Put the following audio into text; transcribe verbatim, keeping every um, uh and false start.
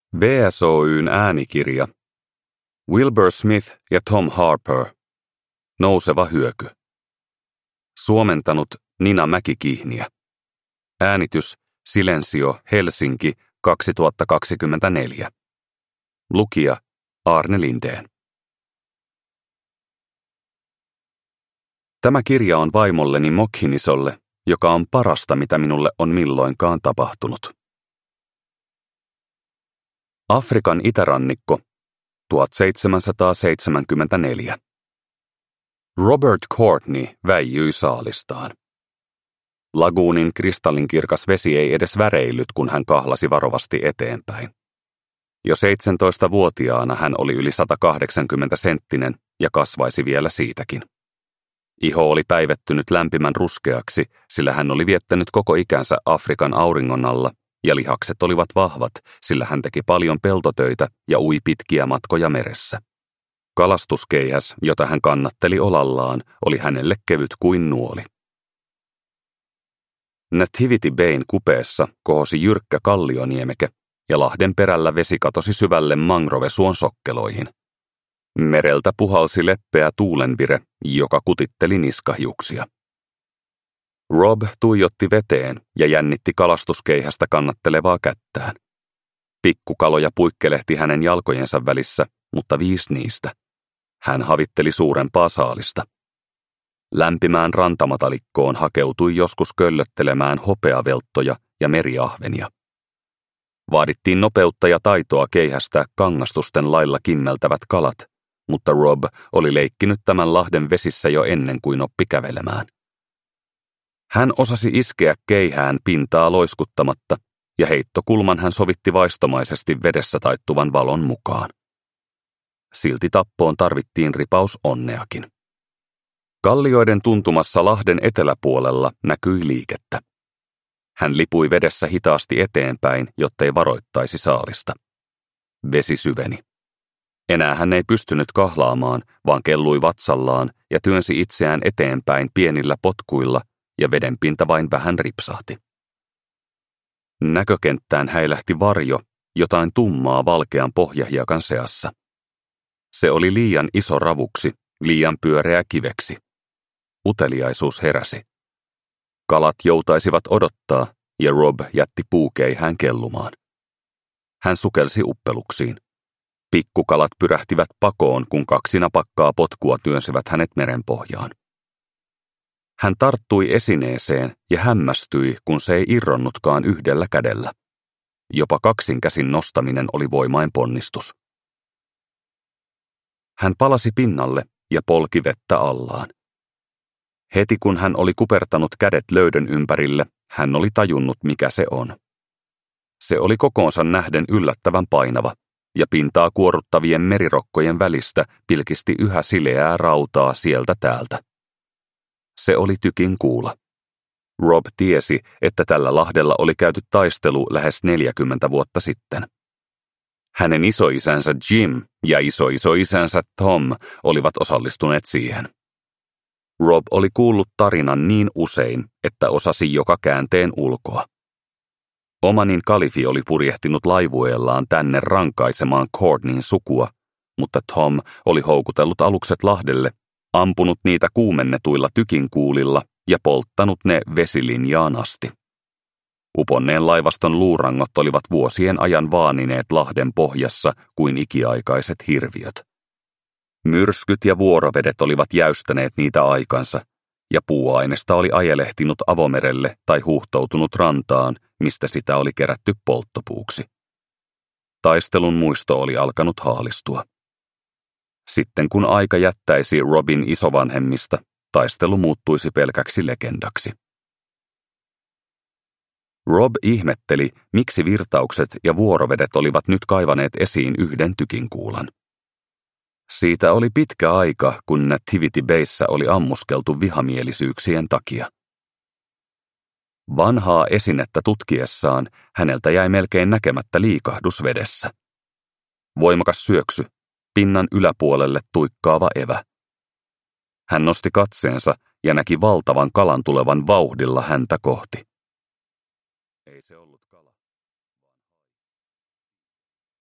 V S Oy:n äänikirja. Wilbur Smith ja Tom Harper. Nouseva hyöky. Suomentanut Nina Mäki-Kihniä. Äänitys Silensio Helsinki kaksituhattakaksikymmentäneljä. Lukija Arne Lindén. Tämä kirja on vaimolleni Mokhinisolle, joka on parasta, mitä minulle on milloinkaan tapahtunut. Afrikan itärannikko, tuhatseitsemänsataaseitsemänkymmentäneljä. Robert Courtney väijyi saalistaan. Laguunin kristallinkirkas vesi ei edes väreillyt, kun hän kahlasi varovasti eteenpäin. Jo seitsemäntoistavuotiaana hän oli yli sata kahdeksankymmentä senttinen ja kasvaisi vielä siitäkin. Iho oli päivettynyt lämpimän ruskeaksi, sillä hän oli viettänyt koko ikänsä Afrikan auringon alla, ja lihakset olivat vahvat, sillä hän teki paljon peltotöitä ja ui pitkiä matkoja meressä. Kalastuskeihäs, jota hän kannatteli olallaan, oli hänelle kevyt kuin nuoli. Nativity Bayn kupeessa kohosi jyrkkä kallioniemeke, ja lahden perällä vesi katosi syvälle mangrovesuon sokkeloihin. Mereltä puhalsi leppeä tuulenvire, joka kutitteli niskahiuksia. Rob tuijotti veteen ja jännitti kalastuskeihästä kannattelevaa kättään. Pikkukaloja puikkelehti hänen jalkojensa välissä, mutta viisi niistä. Hän havitteli suurempaa saalista. Lämpimään rantamatalikkoon hakeutui joskus köllöttelemään hopeavelttoja ja meriahvenia. Vaadittiin nopeutta ja taitoa keihästää kangastusten lailla kimmeltävät kalat, mutta Rob oli leikkinyt tämän lahden vesissä jo ennen kuin oppi kävelemään. Hän osasi iskeä keihään pintaa loiskuttamatta, ja heittokulman hän sovitti vaistomaisesti vedessä taittuvan valon mukaan. Silti tappoon tarvittiin ripaus onneakin. Kallioiden tuntumassa lahden eteläpuolella näkyi liikettä. Hän lipui vedessä hitaasti eteenpäin, jottei varoittaisi saalista. Vesi syveni. Enää hän ei pystynyt kahlaamaan, vaan kellui vatsallaan ja työnsi itseään eteenpäin pienillä potkuilla, ja vedenpinta vain vähän ripsahti. Näkökenttään häilähti varjo, jotain tummaa valkean pohjahiekan seassa. Se oli liian iso ravuksi, liian pyöreä kiveksi. Uteliaisuus heräsi. Kalat joutaisivat odottaa, ja Rob jätti puukeihään kellumaan. Hän sukelsi uppeluksiin. Pikkukalat pyrähtivät pakoon, kun kaksi napakkaa potkua työnsivät hänet merenpohjaan. Hän tarttui esineeseen ja hämmästyi, kun se ei irronnutkaan yhdellä kädellä. Jopa kaksin käsin nostaminen oli voimain ponnistus. Hän palasi pinnalle ja polki vettä allaan. Heti kun hän oli kupertanut kädet löydön ympärille, hän oli tajunnut, mikä se on. Se oli kokoonsa nähden yllättävän painava, ja pintaa kuoruttavien merirokkojen välistä pilkisti yhä sileää rautaa sieltä täältä. Se oli tykin kuula. Rob tiesi, että tällä lahdella oli käyty taistelu lähes neljäkymmentä vuotta sitten. Hänen isoisänsä Jim ja isoisoisänsä Tom olivat osallistuneet siihen. Rob oli kuullut tarinan niin usein, että osasi joka käänteen ulkoa. Omanin kalifi oli purjehtinut laivueellaan tänne rankaisemaan Courtneyn sukua, mutta Tom oli houkutellut alukset lahdelle, ampunut niitä kuumennetuilla tykinkuulilla ja polttanut ne vesilinjaan asti. Uponneen laivaston luurangot olivat vuosien ajan vaanineet lahden pohjassa kuin ikiaikaiset hirviöt. Myrskyt ja vuorovedet olivat jäystäneet niitä aikansa, ja puuainesta oli ajelehtinut avomerelle tai huuhtoutunut rantaan, mistä sitä oli kerätty polttopuuksi. Taistelun muisto oli alkanut haalistua. Sitten kun aika jättäisi Robin isovanhemmista, taistelu muuttuisi pelkäksi legendaksi. Rob ihmetteli, miksi virtaukset ja vuorovedet olivat nyt kaivaneet esiin yhden tykinkuulan. Siitä oli pitkä aika, kun Nativity Bayssä oli ammuskeltu vihamielisyyksien takia. Vanhaa esinettä tutkiessaan häneltä jäi melkein näkemättä liikahdus vedessä. Voimakas syöksy, pinnan yläpuolelle tuikkaava evä. Hän nosti katseensa ja näki valtavan kalan tulevan vauhdilla häntä kohti.